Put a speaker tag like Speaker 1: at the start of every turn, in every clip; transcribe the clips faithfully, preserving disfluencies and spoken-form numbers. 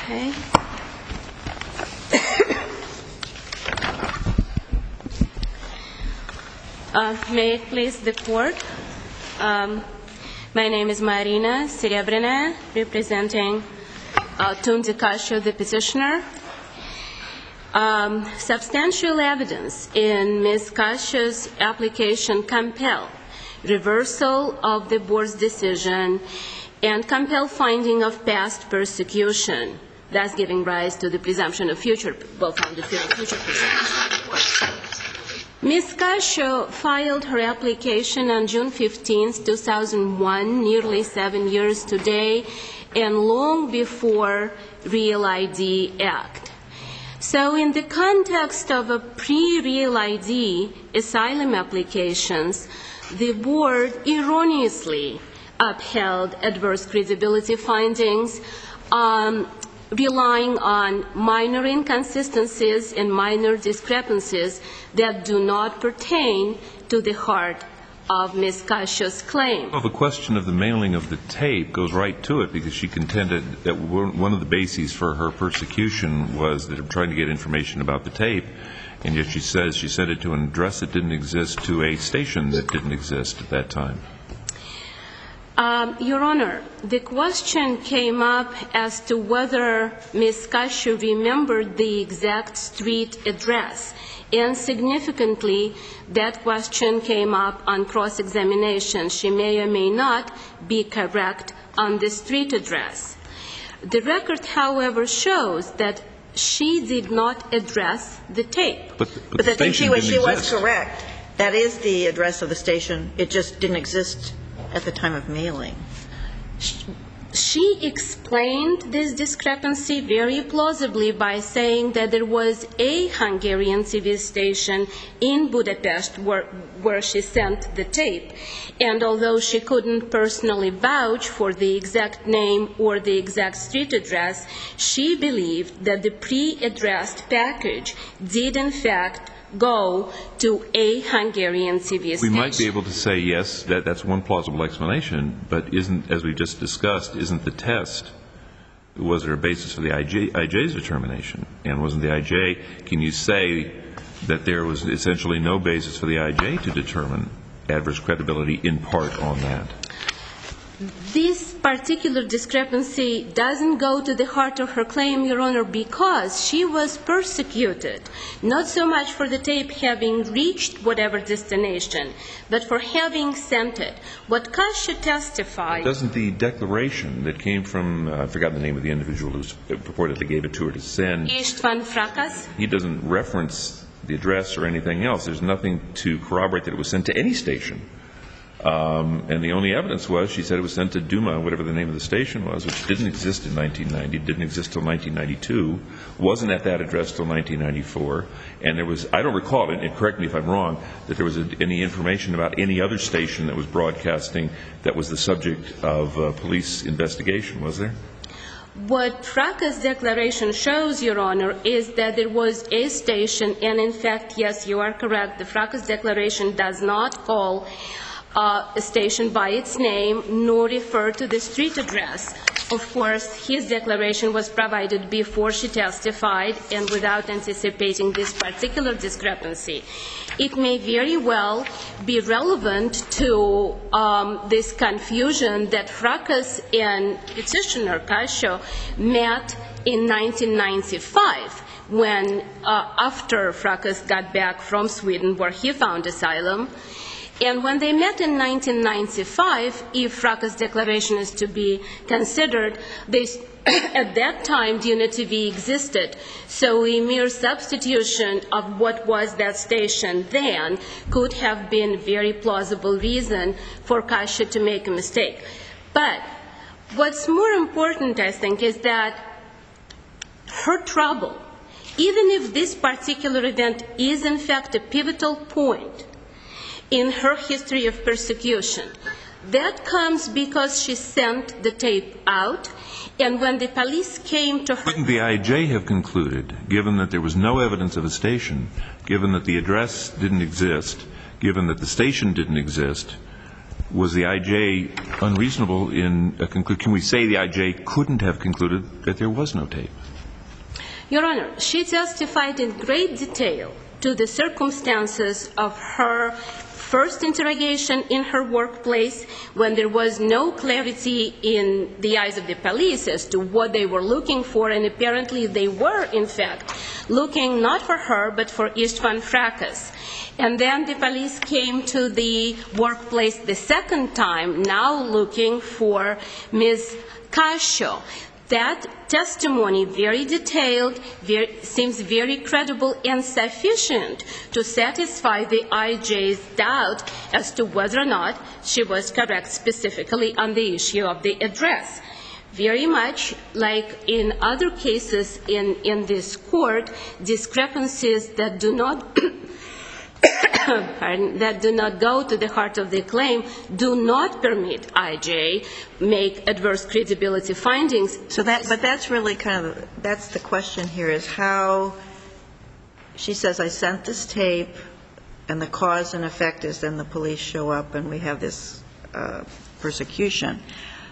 Speaker 1: Okay. Uh, may it please the court. Um, my name is Marina Serebrina, representing uh, Tunde Cascio, the petitioner. Um, substantial evidence in Miz Cascio's application compel reversal of the board's decision and compel finding of past persecution, thus giving rise to the presumption of future, well-founded future persecution. Miz Cascio filed her application on June fifteenth, two thousand one, nearly seven years today, and long before Real I D Act. So in the context of a pre-Real I D asylum applications, the board erroneously upheld adverse credibility findings, um, relying on minor inconsistencies and minor discrepancies that do not pertain to the heart of Miz Cascio's claim.
Speaker 2: Well, the question of the mailing of the tape goes right to it, because she contended that one of the bases for her persecution was that of trying to get information about the tape, and yet she says she sent it to an address that didn't exist, to a station that didn't exist at that time.
Speaker 1: Um, Your Honor, the question came up as to whether Miz Cascio remembered the exact street address. And significantly, that question came up on cross-examination. She may or may not be correct on the street address. The record, however, shows that she did not address the tape.
Speaker 2: But, but,
Speaker 3: but
Speaker 2: the
Speaker 3: I think she was, she was
Speaker 2: exist.
Speaker 3: correct. That is the address of the station. It just didn't exist at the time of mailing.
Speaker 1: She explained this discrepancy very plausibly by saying that there was a Hungarian T V station in Budapest where, where she sent the tape. And although she couldn't personally vouch for the exact name or the exact street address, she believed that the pre-addressed package did in fact go to a Hungarian T V station.
Speaker 2: We might be able to say, yes, that, that's one plausible explanation, but isn't, as we just discussed, isn't the test, was there a basis for the I J, I J's determination? And wasn't the I J, can you say that there was essentially no basis for the I J to determine adverse credibility in part on that?
Speaker 1: This particular discrepancy doesn't go to the heart of her claim, Your Honor, because she was persecuted, not so much for the tape having reached whatever destination, but for having sent it. What Cascio testified...
Speaker 2: Doesn't the declaration that came from, uh, I forgot the name of the individual who purportedly gave it to her to send...
Speaker 1: Istvan Frakas?
Speaker 2: He doesn't reference the address or anything else. There's nothing to corroborate that it was sent to any station. Um, and the only evidence was she said it was sent to Duma, whatever the name of the station was, which didn't exist in nineteen ninety, didn't exist till nineteen ninety-two, wasn't at that address till nineteen ninety-four, and there was, I don't recall, and correct me if I'm wrong, that there was a, any information about any other station that was broadcasting that was the subject of uh, police investigation, was there?
Speaker 1: What Frakas' declaration shows, Your Honor, is that there was a station, and in fact, yes, you are correct, the Frakas' declaration does not call Uh, a station by its name, nor refer to the street address. Of course, his declaration was provided before she testified and without anticipating this particular discrepancy. It may very well be relevant to um, this confusion that Frakas and petitioner Cascio met in nineteen ninety-five, when uh, after Frakas got back from Sweden where he found asylum. And when they met in nineteen ninety-five, if Frakas' declaration is to be considered, they, at that time, Duna T V existed. So a mere substitution of what was that station then could have been a very plausible reason for Cascio to make a mistake. But what's more important, I think, is that her trouble, even if this particular event is in fact a pivotal point in her history of persecution, that comes because she sent the tape out, and when the police came to her...
Speaker 2: Couldn't the I J have concluded, given that there was no evidence of a station, given that the address didn't exist, given that the station didn't exist, was the I J unreasonable in a conclusion? Can we say the I J couldn't have concluded that there was no tape?
Speaker 1: Your Honor, she testified in great detail to the circumstances of her first interrogation in her workplace, when there was no clarity in the eyes of the police as to what they were looking for, and apparently they were, in fact, looking not for her, but for Istvan Fracas. And then the police came to the workplace the second time, now looking for Miz Cascio. That testimony, very detailed, very, seems very credible and sufficient to satisfy the I J's doubt as to whether or not she was correct specifically on the issue of the address. Very much like in other cases in, in this court, discrepancies that do not Pardon, that do not go to the heart of the claim do not permit I J make adverse credibility findings.
Speaker 3: So that, but that's really kind of, that's the question here, is how she says, I sent this tape, and the cause and effect is then the police show up and we have this uh, persecution.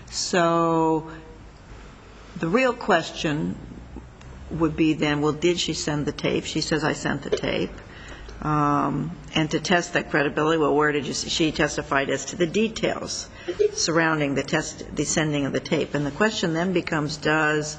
Speaker 3: So the real question would be then, well, did she send the tape? She says, I sent the tape. Um, and to test that credibility, well, where did you see? She testified as to the details surrounding the test, the sending of the tape. And the question then becomes, does,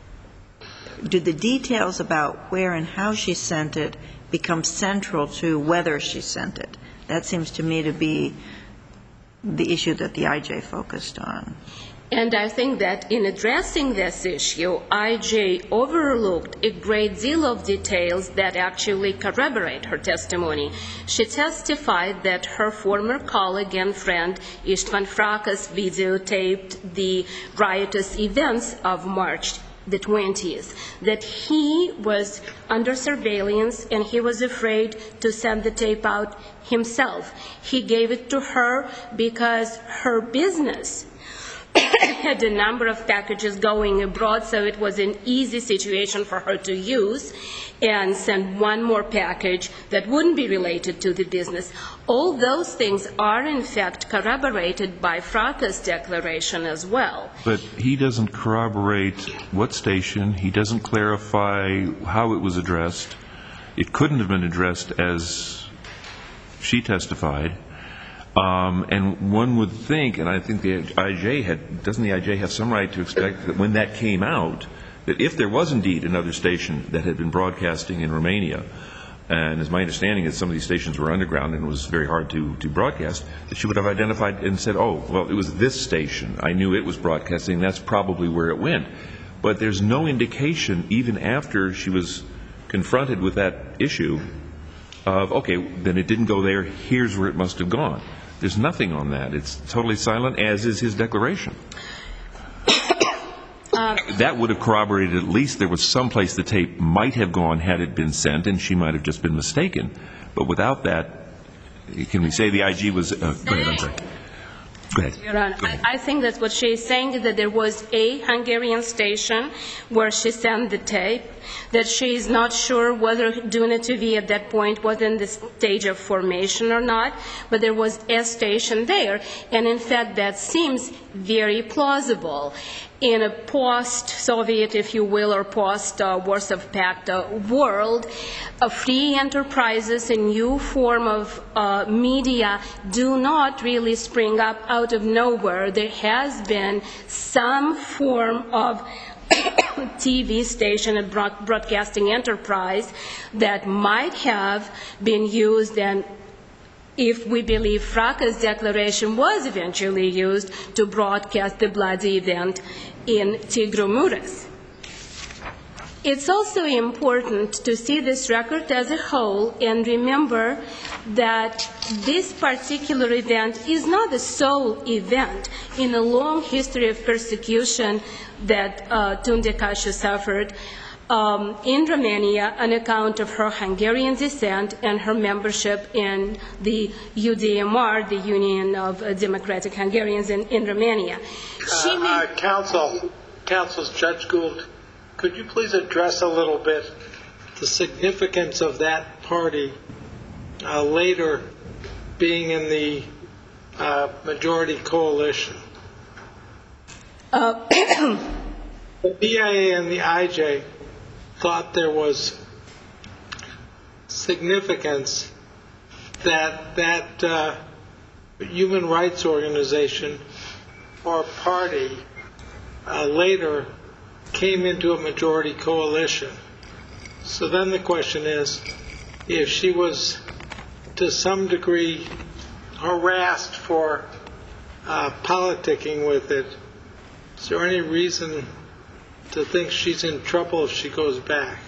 Speaker 3: do the details about where and how she sent it become central to whether she sent it? That seems to me to be the issue that the I J focused on.
Speaker 1: And I think that in addressing this issue, I J overlooked a great deal of details that actually corroborate her testimony. She testified that her former colleague and friend, Istvan Fracas, videotaped the riotous events of March the twentieth, that he was under surveillance and he was afraid to send the tape out himself. He gave it to her because her business had a number of packages going abroad, so it was an easy situation for her to use and send one more package that wouldn't be related to the business. All those things are, in fact, corroborated by Fracas' declaration as well.
Speaker 2: But he doesn't corroborate what station. He doesn't clarify how it was addressed. It couldn't have been addressed as she testified. Um, and one would think, and I think the I J had, doesn't the I J have some right to expect that when that came out, that if there was indeed another station that had been broadcasting in Romania, and as my understanding is some of these stations were underground and it was very hard to, to broadcast, that she would have identified and said, oh, well, it was this station. I knew it was broadcasting. That's probably where it went. But there's no indication, even after she was confronted with that issue, of, okay, then it didn't go there. Here's where it must have gone. There's nothing on that. It's totally silent, as is his declaration. Uh, that would have corroborated at least there was some place the tape might have gone had it been sent, and she might have just been mistaken. But without that, can we say the I G was... Uh, go ahead, I'm sorry. Go ahead.
Speaker 1: Your Honor, I, I think that's what she's saying, is that there was a Hungarian station where she sent the tape, that she's not sure whether Duna T V at that point was in the stage of formation or not, but there was a station there. And in fact, that seems very plausible. In a post-Soviet, if you will, or post-Warsaw Pact uh, world, uh, free enterprises, a new form of uh, media, do not really spring up out of nowhere. There has been some form of T V station and broadcasting enterprise that might have been used, and if we believe Fracas' declaration was eventually used to broadcast the bloody event in Tigru Mureș. It's also important to see this record as a whole and remember that this particular event is not the sole event in a long history of persecution that uh, Tunde Cascio suffered um, in Romania on account of her Hungarian descent and her membership in the U D M R, the Union of uh, Democratic Hungarians in, in Romania. She
Speaker 4: uh,
Speaker 1: made...
Speaker 4: uh, Counsel, Counsel Judge Gould, could you please address a little bit the significance of that party uh, later being in the uh, majority coalition?
Speaker 1: Uh,
Speaker 4: the B I A and the I J thought there was significance that that uh, human rights organization or party uh, later came into a majority coalition. So then the question is, if she was to some degree harassed for uh, politicking with it, is there any reason to think she's in trouble if she goes back?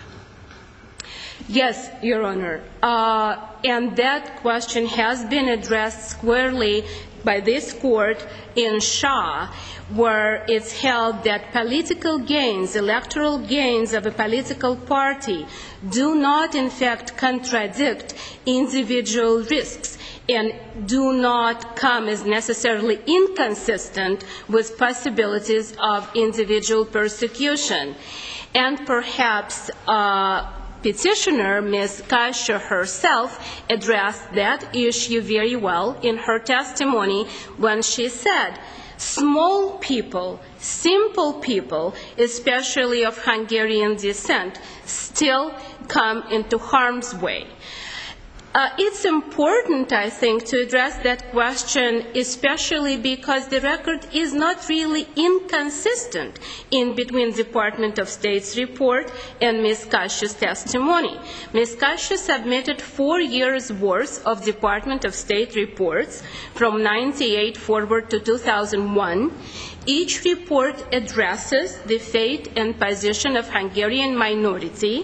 Speaker 1: Yes, Your Honor. Uh, and that question has been addressed squarely by this court in Shah, where it's held that political gains, electoral gains of a political party do not in fact contradict individual risks and do not come as necessarily inconsistent with possibilities of individual persecution. And perhaps uh, petitioner, Miz Kasha herself, addressed that issue very well in her testimony when she said, small people, simple people, especially of Hungarian descent, still come into harm's way. Uh, it's important, I think, to address that question, especially because the record is not really inconsistent in between Department of State's report and Miz Kasha's testimony. Miz Kasha submitted four years' worth of Department of State reports from ninety-eight forward to two thousand one. Each report addresses the fate and position of Hungarian minority,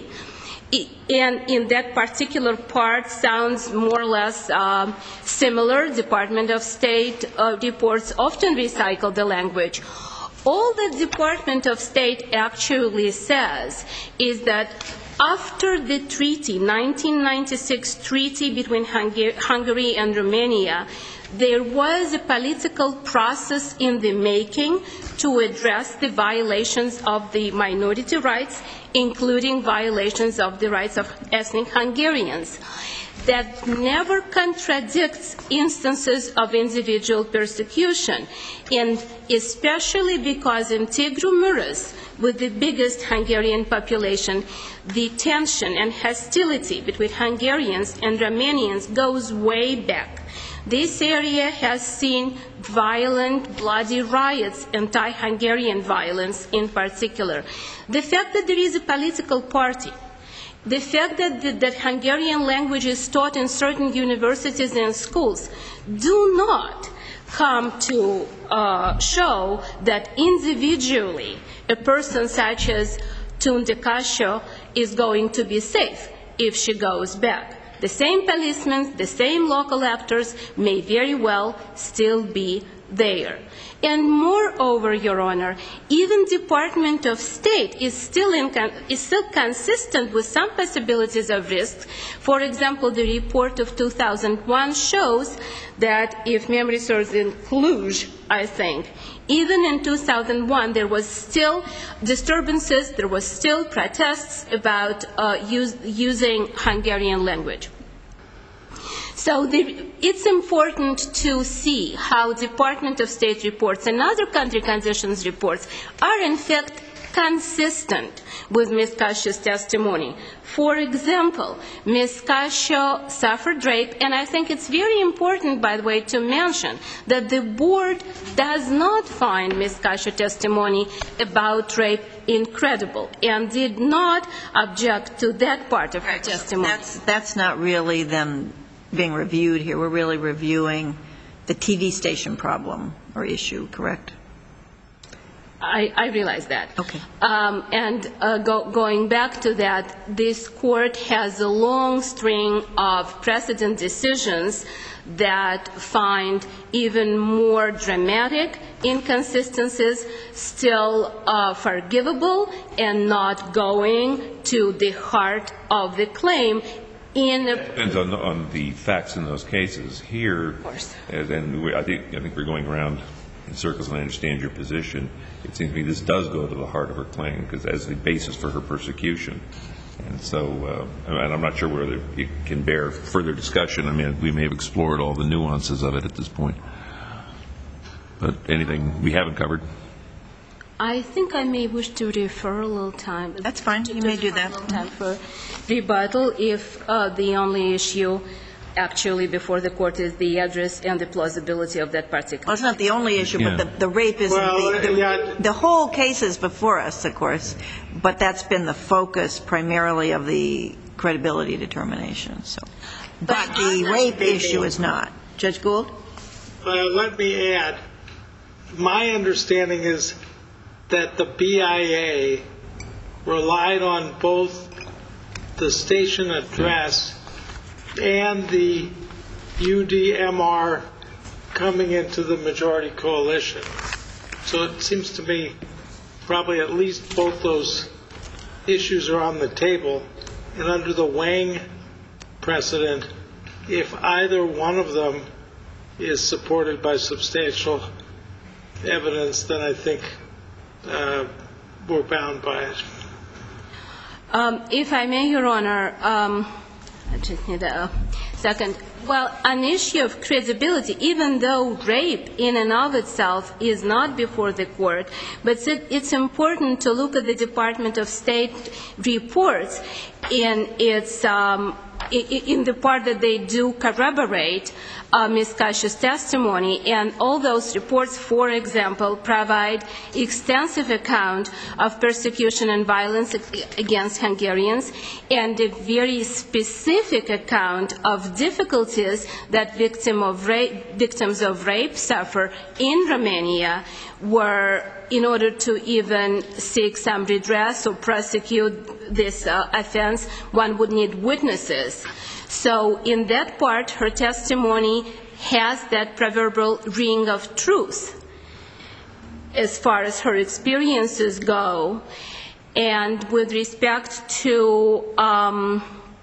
Speaker 1: and in that particular part sounds more or less uh, similar. Department of State uh, reports often recycle the language. All the Department of State actually says is that after the treaty, nineteen ninety-six treaty between Hungary and Romania, there was a political process in the making to address the violations of the minority rights, including violations of the rights of ethnic Hungarians. That never contradicts instances of individual persecution, and especially because in Tigru Mureș, with the biggest Hungarian population, the tension and hostility between Hungarians and Romanians goes way back. This area has seen violent, bloody riots, anti-Hungarian violence in particular. The fact that there is a political party, the fact that the, that Hungarian language is taught in certain universities and schools do not come to uh, show that individually a person such as Tunde Kasha is going to be safe if she goes back. The same policemen, the same local actors may very well still be there. And moreover, Your Honor, even Department of State is still, in, is still consistent with some possibilities of risk. For example, the report of two thousand one shows that, if memory serves, in Cluj, I think, even in two thousand one, there was still disturbances, there was still protests about uh, use, using Hungarian language. So the, it's important to see how Department of State reports and other country conditions reports are in fact consistent with Miz Kasha's testimony. For example, Miz Kasha suffered rape, and I think it's very important, by the way, to mention that the board does not find Miz Kasha's testimony about rape incredible and did not object to that part of her testimony.
Speaker 3: That's, that's not really them being reviewed here. We're really reviewing the T V station problem or issue, correct?
Speaker 1: I, I realize that.
Speaker 3: Okay.
Speaker 1: Um, and uh, go, going back to that, this court has a long string of precedent decisions that find even more dramatic inconsistencies still uh, forgivable and not going to the heart of the claim. In a
Speaker 2: depends on the, on the facts in those cases. Here,
Speaker 1: of course.
Speaker 2: and, and we, I think I think we're going around in circles, and I understand your position. It seems to me this does go to the heart of her claim, because as the basis for her persecution. And so, uh, and I'm not sure whether it can bear further discussion. I mean, we may have explored all the nuances of it at this point. But anything we haven't covered?
Speaker 1: I think I may wish to refer a little time.
Speaker 3: That's fine.
Speaker 1: to-
Speaker 3: You
Speaker 1: to
Speaker 3: may do
Speaker 1: defer
Speaker 3: that.
Speaker 1: a little time for rebuttal if uh, the only issue actually before the court is the address and the plausibility of that particular.
Speaker 3: Well, it's not the only issue,
Speaker 2: Yeah.
Speaker 3: but the, the rape isn't
Speaker 4: Well,
Speaker 3: the, the,
Speaker 4: yeah.
Speaker 3: the whole case is before us, of course, but that's been the focus primarily of the credibility determination, so. But the rape issue is not. Judge Gould?
Speaker 4: Uh, let me add, my understanding is that the B I A relied on both the station address and the U D M R coming into the majority coalition. So it seems to me probably at least both those issues are on the table. And under the Wang precedent, if either one of them is supported by substantial evidence, then I think uh, we're bound by it.
Speaker 1: Um, if I may, Your Honor, um, I just need a second. Well, an issue of credibility, even though rape in and of itself is not before the court, but it's important to look at the Department of State reports in its um, in the part that they do corroborate uh, Miz Kasha's testimony, and all those reports, for example, provide extensive account of persecution and violence against Hungarians, and a very specific account of difficulties that victim of rape, victims of rape suffer in Romania, where in order to even seek some redress or prosecute this uh, offense, one would need witnesses. So in that part, her testimony has that proverbial ring of truth as far as her experiences go. And with respect to um,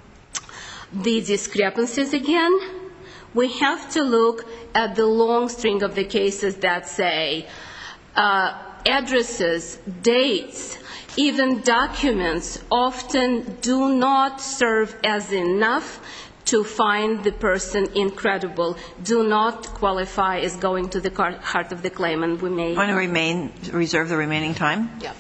Speaker 1: the discrepancies again, we have to look at the long string of the cases that say uh, addresses, dates, even documents often do not serve as enough to find the person incredible, do not qualify as going to the heart of the claim, and we may...
Speaker 3: Want to remain, reserve the remaining time?
Speaker 1: Yeah.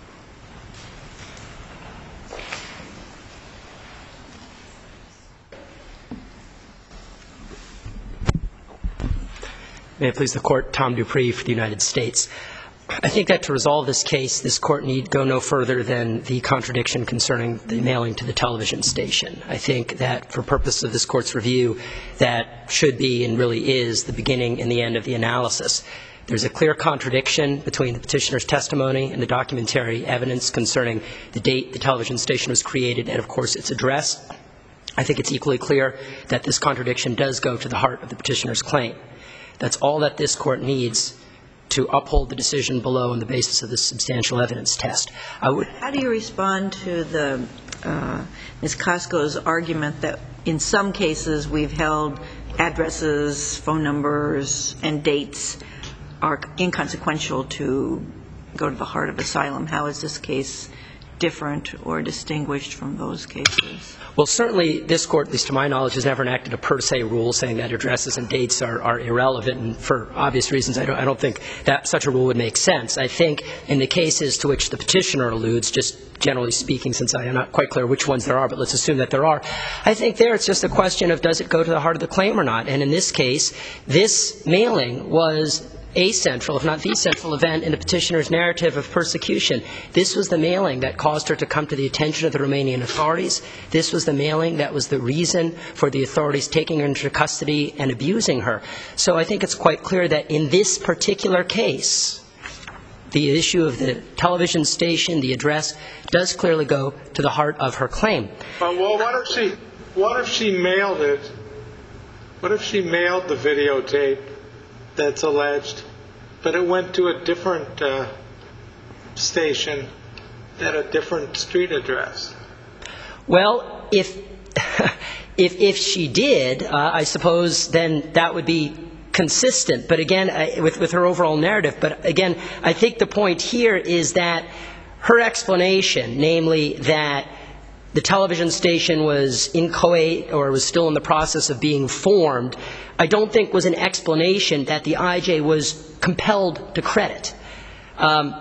Speaker 5: May it please the Court, Tom Dupree for the United States. I think that to resolve this case, this Court need go no further than the contradiction concerning the mailing to the television station. I think that for purpose of this Court's review, that should be and really is the beginning and the end of the analysis. There's a clear contradiction between the petitioner's testimony and the documentary evidence concerning the date the television station was created and, of course, its address. I think it's equally clear that this contradiction does go to the heart of the petitioner's claim. That's all that this Court needs to uphold the decision below on the basis of the substantial evidence test. I would
Speaker 3: How do you respond to the uh, Miz Costco's argument that in some cases we've held addresses, phone numbers, and dates are inconsequential to go to the heart of asylum? How is this case different or distinguished from those cases?
Speaker 5: Well, certainly this Court, at least to my knowledge, has never enacted a per se rule saying that addresses and dates are, are irrelevant, and for obvious reasons I don't, I don't think that such a rule would make sense. I think in the cases to which the petitioner alludes, just generally speaking, since I am not quite clear which ones there are, but let's assume that there are, I think there it's just a question of does it go to the heart of the claim or not. And in this case, this mailing was a central, if not the central event in the petitioner's narrative of persecution. This was the mailing that caused her to come to the attention of the Romanian authorities. This was the mailing that was the reason for the authorities taking her into custody and abusing her. So I think it's quite clear that in this particular case, the issue of the television station, the address, does clearly go to the heart of her claim.
Speaker 4: Uh, well, what if she, what if she mailed it? What if she mailed the videotape that's alleged, but it went to a different uh, station at a different street address?
Speaker 5: Well, if if if she did, uh, I suppose then that would be consistent. But again, uh, with with her overall narrative. But again, I think the point here is that her explanation, namely that the television station was inchoate or was still in the process of being formed, I don't think was an explanation that the I J was compelled to credit. Um,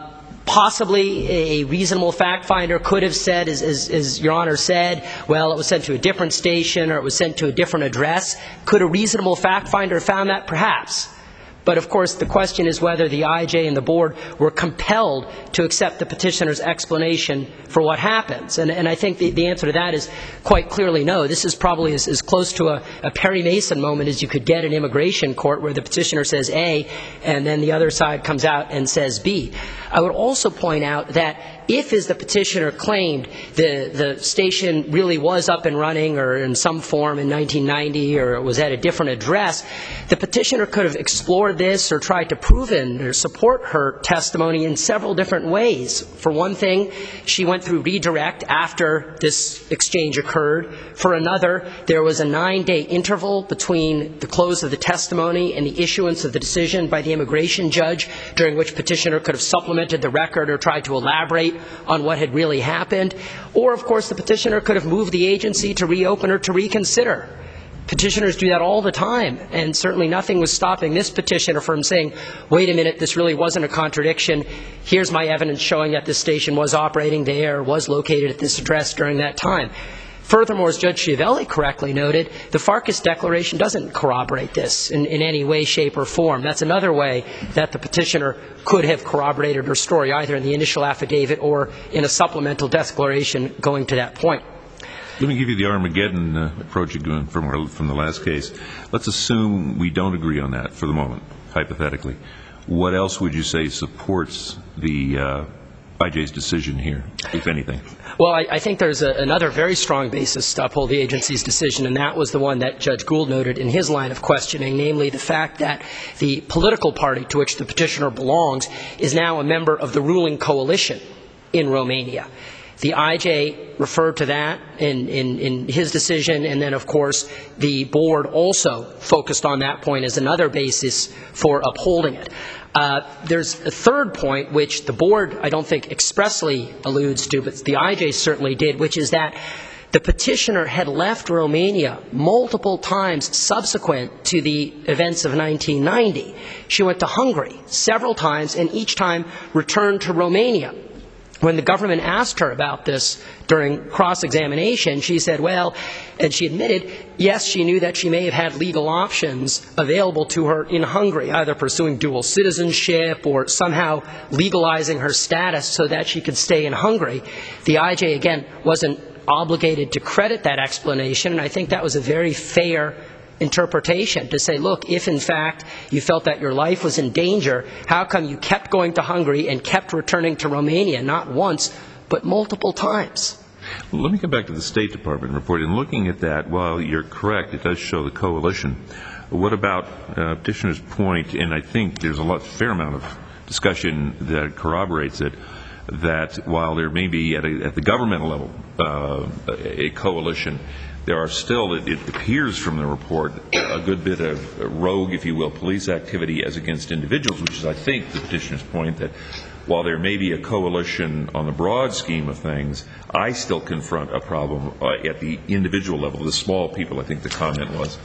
Speaker 5: Possibly a reasonable fact finder could have said, as, as, as Your Honor said, well, it was sent to a different station or it was sent to a different address. Could a reasonable fact finder have found that? Perhaps. But, of course, the question is whether the I J and the board were compelled to accept the petitioner's explanation for what happens. And, and I think the, the answer to that is quite clearly no. This is probably as, as close to a, a Perry Mason moment as you could get in immigration court, where the petitioner says A and then the other side comes out and says B. I would also point out that if, as the petitioner claimed, the, the station really was up and running or in some form in nineteen ninety or it was at a different address, the petitioner could have explored this or tried to prove it or support her testimony in several different ways. For one thing, she went through redirect after this exchange occurred. For another, there was a nine-day interval between the close of the testimony and the issuance of the decision by the immigration judge, during which petitioner could have supplemented the record or tried to elaborate on what had really happened. Or, of course, the petitioner could have moved the agency to reopen or to reconsider. Petitioners do that all the time, and certainly nothing was stopping this petitioner from saying, wait a minute, this really wasn't a contradiction. Here's my evidence showing that this station was operating there, was located at this address during that time. Furthermore, as Judge Schiavelli correctly noted, the Farkas Declaration doesn't corroborate this in, in any way, shape, or form. That's another way that the petitioner could have corroborated her story, either in the initial affidavit or in a supplemental declaration going to that point.
Speaker 2: Let me give you the Armageddon uh, approach again from, our, from the last case. Let's assume we don't agree on that for the moment, hypothetically. What else would you say supports the uh, I J's decision here, if anything?
Speaker 5: Well, I, I think there's a, another very strong basis to uphold the agency's decision, and that was the one that Judge Gould noted in his line of questioning, namely the fact that the political party to which the petitioner belongs is now a member of the ruling coalition in Romania. The I J referred to that in, in, in his decision, and then, of course, the board also focused on that point as another basis for upholding it. Uh, there's a third point, which the board, I don't think, expressly alludes to, but the I J certainly did, which is that the petitioner had left Romania multiple times subsequent to the events of nineteen ninety. She went to Hungary several times and each time returned to Romania. When the government asked her about this during cross-examination, she said, well, and she admitted, yes, she knew that she may have had legal options available to her in Hungary, either pursuing dual citizenship or somehow legalizing her status so that she could stay in Hungary. The I J, again, wasn't obligated to credit that explanation, and I think that was a very fair interpretation to say, look, if in fact you felt that your life was in danger, how come you kept going to Hungary and kept returning to Romania, not once, but multiple times?
Speaker 2: Well, let me come back to the State Department report. In looking at that, while you're correct, it does show the coalition. What about uh, petitioner's point, and I think there's a lot, fair amount of discussion that corroborates it, that while there may be at, a, at the governmental level uh, a coalition, there are still, it, it appears from the report, a good bit of rogue, if you will, police activity as against individuals, which is, I think, the petitioner's point that while there may be a coalition on the broad scheme of things, I still confront a problem uh, at the individual level, the small people, I think the comment was.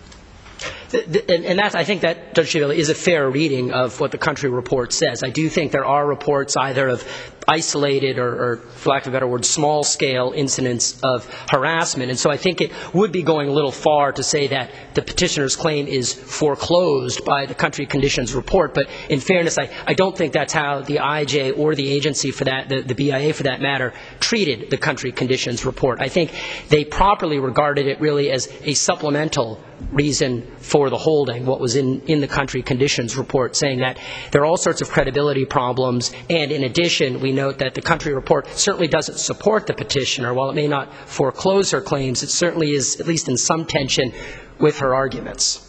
Speaker 5: And that's, I think that, Judge Schiavelli, is a fair reading of what the country report says. I do think there are reports either of isolated or, or, for lack of a better word, small-scale incidents of harassment. And so I think it would be going a little far to say that the petitioner's claim is foreclosed by the country conditions report. But in fairness, I, I don't think that's how the I J or the agency for that, the, the B I A for that matter, treated the country conditions report. I think they properly regarded it really as a supplemental reason for the holding, what was in, in the country conditions report, saying that there are all sorts of credibility problems, and in addition, we note that the country report certainly doesn't support the petitioner. While it may not foreclose her claims, it certainly is at least in some tension with her arguments.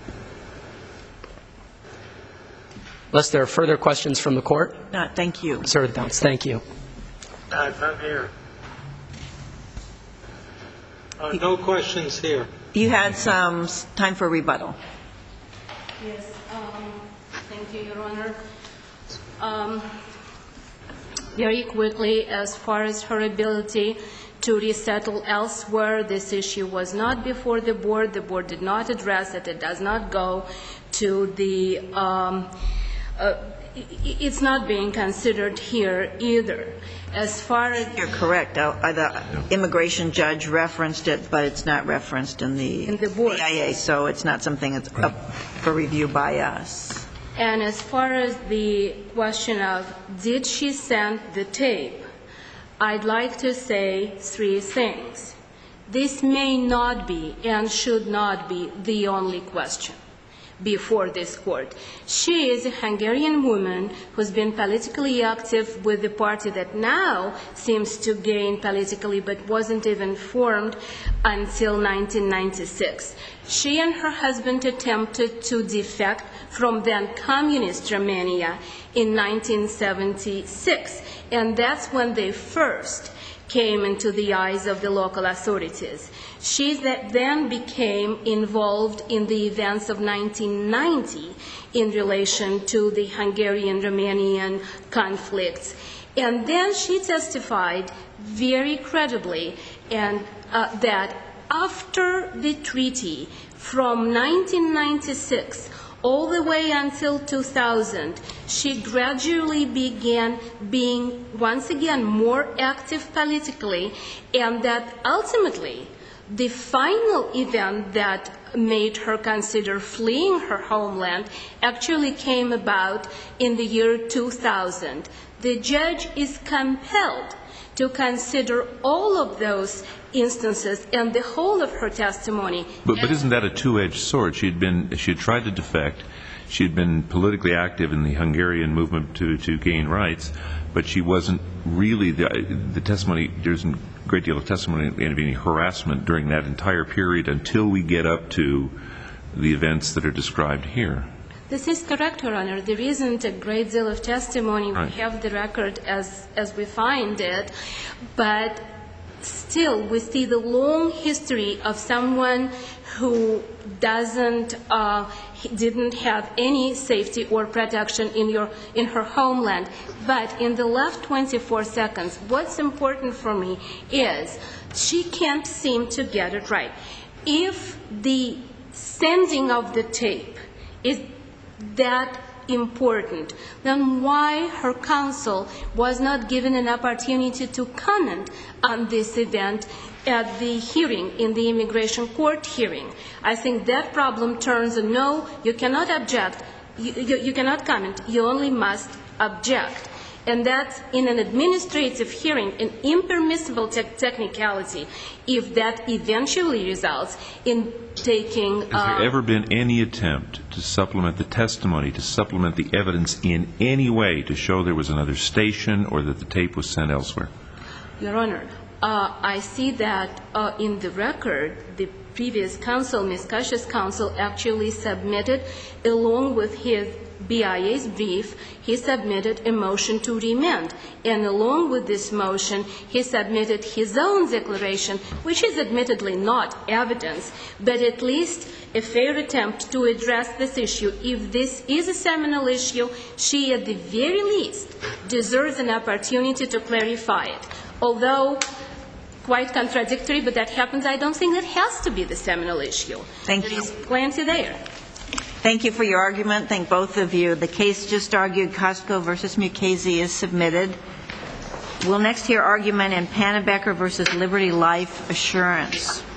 Speaker 5: Unless there are further questions from the Court?
Speaker 3: No, thank you.
Speaker 5: Sir, thank you.
Speaker 4: Uh, none here. Uh, no questions here.
Speaker 3: You had some time for rebuttal.
Speaker 1: Yes, um, thank you, Your Honor. Um, very quickly, as far as her ability to resettle elsewhere, this issue was not before the board. The board did not address it. It does not go to the um, uh, it's not being considered here either. As far as...
Speaker 3: You're correct. Uh, The immigration judge referenced it, but it's not referenced in the,
Speaker 1: In the board.
Speaker 3: B I A, so it's not something that's up for review by us.
Speaker 1: And as far as the question of did she send the tape, I'd like to say three things. This may not be and should not be the only question before this court. She is a Hungarian woman who's been politically active with the party that now seems to gain politically but wasn't even formed until nineteen ninety-six. She and her husband attempted to defect from then communist Romania in nineteen seventy-six, and that's when they first came into the eyes of the local authorities. She that then became involved in the events of nineteen ninety in relation to the Hungarian-Romanian conflicts. And then she testified very credibly and uh, that after the treaty from nineteen ninety-six all the way until two thousand, she gradually began being, once again, more active politically, and that ultimately the final event that made her consider fleeing her homeland actually came about in the year two thousand. The judge is compelled to consider all of those instances and the whole of her testimony.
Speaker 2: But, but isn't that a two-edged sword? She'd been, she had tried to defect. She'd been politically active in the Hungarian movement to, to gain rights, but she wasn't really, the, the testimony, there's a great deal of testimony of any harassment during that entire period until we get up to the events that are described here.
Speaker 1: This is correct, Your Honor. There isn't a great deal of testimony.
Speaker 2: Right.
Speaker 1: We have the record as, as we find it, but still we see the long history of someone who doesn't, uh, didn't have any safety or protection in, your, in her homeland. But in the last twenty-four seconds, what's important for me is she can't seem to get it right. If the sending of the tape is that important, then why her counsel was not given an opportunity to comment on this event at the hearing, in the immigration court hearing? I think that problem turns a no, you cannot object, you, you, you cannot comment, you only must object. And that's in an administrative hearing, an impermissible te technicality, if that eventually results in taking...
Speaker 2: Has there
Speaker 1: uh,
Speaker 2: ever been any attempt to supplement the testimony, to supplement the evidence in any way to show there was another station or that the tape was sent elsewhere?
Speaker 1: Your Honor, uh, I see that uh, in the record, the previous counsel, Miz Kash's counsel, actually submitted, along with his B I A's brief, he submitted a motion to remand. And along with this motion, he submitted his own declaration, which is admittedly not evidence, but at least a fair attempt to address this issue. If this is a seminal issue, she at the very least deserves an opportunity to clarify it. Although quite contradictory, but that happens, I don't think that has to be the seminal issue.
Speaker 3: Thank you.
Speaker 1: There is plenty there.
Speaker 3: Thank you for your argument. Thank both of you. The case just argued, Costco versus Mukasey, is submitted. We'll next hear argument in Pannebecker versus Liberty Life Assurance.